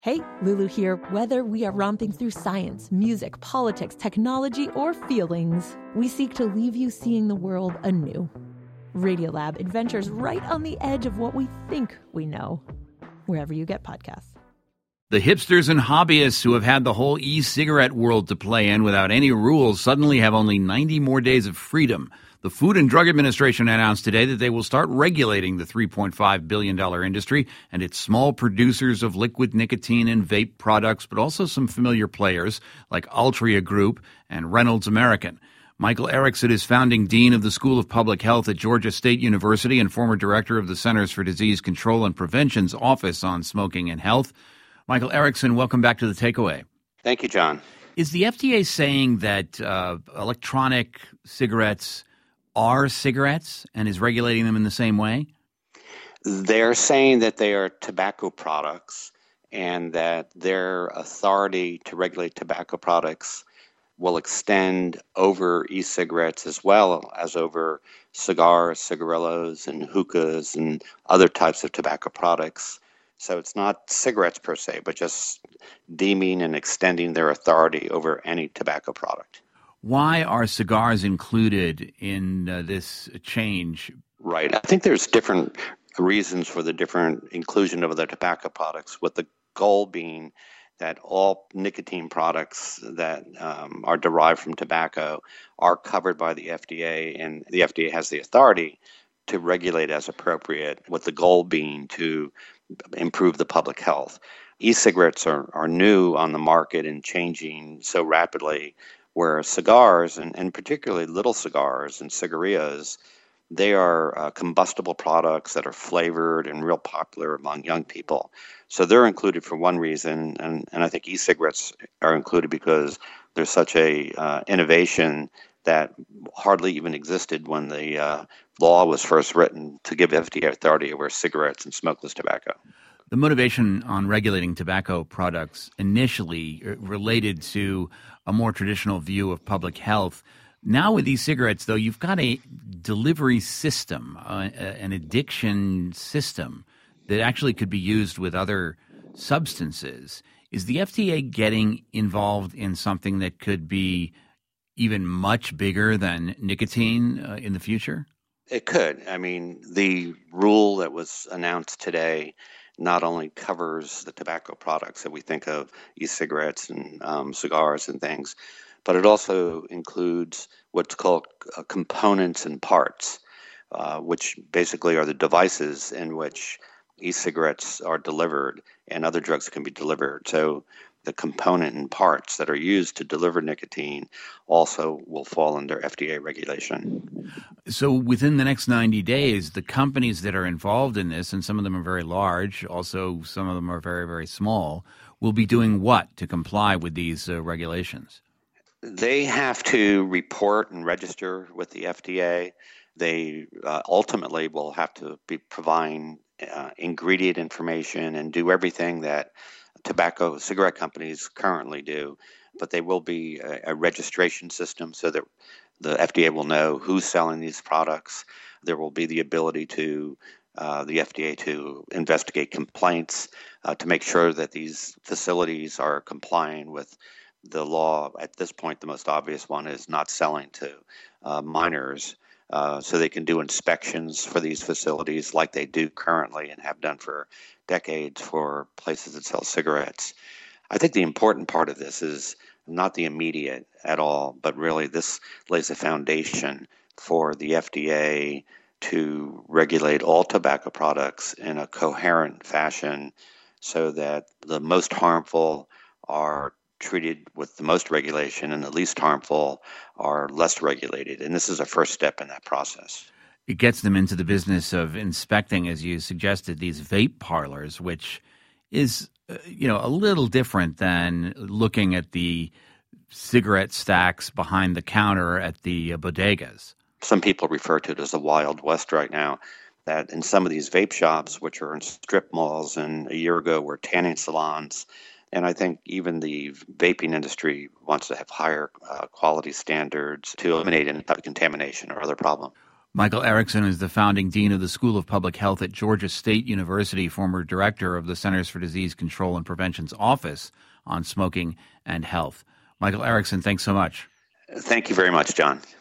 Hey, Lulu here. Whether we are romping through science, music, politics, technology, or feelings, we seek to leave you seeing the world anew. Radiolab adventures right on the edge of what we think we know, wherever you get podcasts. The hipsters and hobbyists who have had the whole e-cigarette world to play in without any rules suddenly have only 90 more days of freedom. The Food and Drug Administration announced today that they will start regulating the $3.5 billion industry and its small producers of liquid nicotine and vape products, but also some familiar players like Altria Group and Reynolds American. Michael Erickson is founding dean of the School of Public Health at Georgia State University and former director of the Centers for Disease Control and Prevention's Office on Smoking and Health. Michael Erickson, welcome back to The Takeaway. Thank you, John. Is the FDA saying that electronic cigarettes are cigarettes and is regulating them in the same way? They're saying that they are tobacco products and that their authority to regulate tobacco products will extend over e-cigarettes as well as over cigars, cigarillos, and hookahs and other types of tobacco products. So it's not cigarettes per se, but just deeming and extending their authority over any tobacco product. Why are cigars included in this change? Right. I think there's different reasons for the different inclusion of the tobacco products, with the goal being that all nicotine products that are derived from tobacco are covered by the FDA, and the FDA has the authority to regulate as appropriate, with the goal being to improve the public health. E-cigarettes are new on the market and changing so rapidly, where cigars, and particularly little cigars and cigarillos, they are combustible products that are flavored and real popular among young people. So they're included for one reason, and I think e-cigarettes are included because there's such a innovation that hardly even existed when the law was first written to give FDA authority over cigarettes and smokeless tobacco. The motivation on regulating tobacco products initially related to a more traditional view of public health. Now with e-cigarettes, though, you've got a delivery system, an addiction system that actually could be used with other substances. Is the FDA getting involved in something that could be even much bigger than nicotine in the future? It could. I mean, the rule that was announced today not only covers the tobacco products that we think of, e-cigarettes and cigars and things, but it also includes what's called components and parts, which basically are the devices in which e-cigarettes are delivered and other drugs can be delivered. So the component and parts that are used to deliver nicotine also will fall under FDA regulation. So within the next 90 days, the companies that are involved in this, and some of them are very large, also some of them are very, very small, will be doing what to comply with these regulations? They have to report and register with the FDA. They ultimately will have to be providing ingredient information and do everything that tobacco cigarette companies currently do, but they will be a registration system so that the FDA will know who's selling these products. There will be the ability to the FDA to investigate complaints to make sure that these facilities are complying with the law. At this point, the most obvious one is not selling to minors. So they can do inspections for these facilities like they do currently and have done for decades for places that sell cigarettes. I think the important part of this is not the immediate at all, but really this lays a foundation for the FDA to regulate all tobacco products in a coherent fashion so that the most harmful are treated with the most regulation and the least harmful are less regulated. And this is a first step in that process. It gets them into the business of inspecting, as you suggested, these vape parlors, which is, a little different than looking at the cigarette stacks behind the counter at the bodegas. Some people refer to it as the Wild West right now, that in some of these vape shops, which are in strip malls and a year ago were tanning salons, and I think even the vaping industry wants to have higher quality standards to eliminate any type of contamination or other problem. Michael Erickson is the founding dean of the School of Public Health at Georgia State University, former director of the Centers for Disease Control and Prevention's Office on Smoking and Health. Michael Erickson, thanks so much. Thank you very much, John.